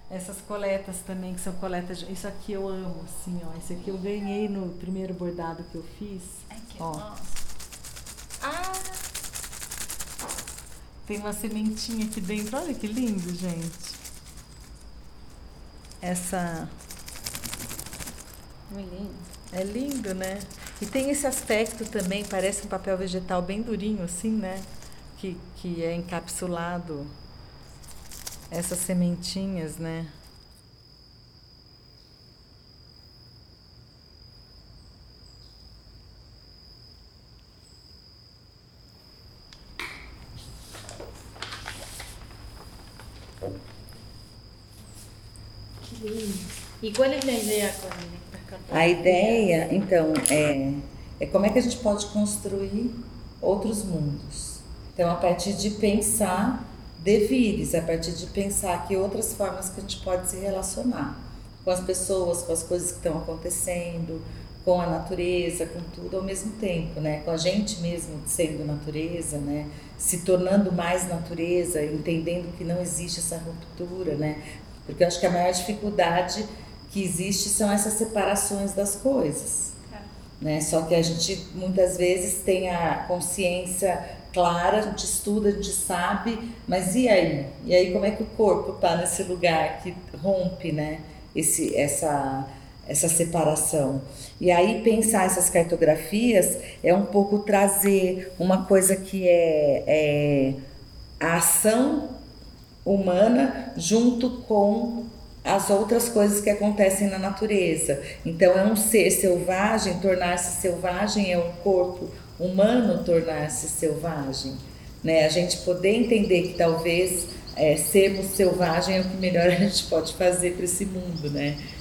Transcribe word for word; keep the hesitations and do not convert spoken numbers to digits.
Essas coletas também, que são coletas... Isso aqui eu amo, assim, ó. Esse aqui eu ganhei no primeiro bordado que eu fiz. Aqui, Ó, nossa. Ah, tem uma sementinha aqui dentro. Olha que lindo, gente. Essa... muito lindo. É lindo, né? E tem esse aspecto também, parece um papel vegetal bem durinho, assim, né? Que, que é encapsulado essas sementinhas, né? Que lindo. ¿Y cuál es la idea con estas cartas? A ideia, então, é, é como é que a gente pode construir outros mundos. Então, a partir de pensar devires, a partir de pensar que outras formas que a gente pode se relacionar com as pessoas, com as coisas que estão acontecendo, com a natureza, com tudo ao mesmo tempo, né? Com a gente mesmo sendo natureza, né? Se tornando mais natureza, entendendo que não existe essa ruptura, né? Porque eu acho que a maior dificuldade que existe são essas separações das coisas, né? Só que a gente muitas vezes tem a consciência clara, a gente estuda, a gente sabe, mas e aí? E aí como é que o corpo está nesse lugar que rompe, né? Esse, essa, essa separação. E aí pensar essas cartografias é um pouco trazer uma coisa que é, é a ação humana junto com as outras coisas que acontecem na natureza. Então é um ser selvagem, tornar-se selvagem, é um corpo humano tornar-se selvagem, né? A gente poder entender que talvez é, sermos selvagem é o que melhor a gente pode fazer para esse mundo, né?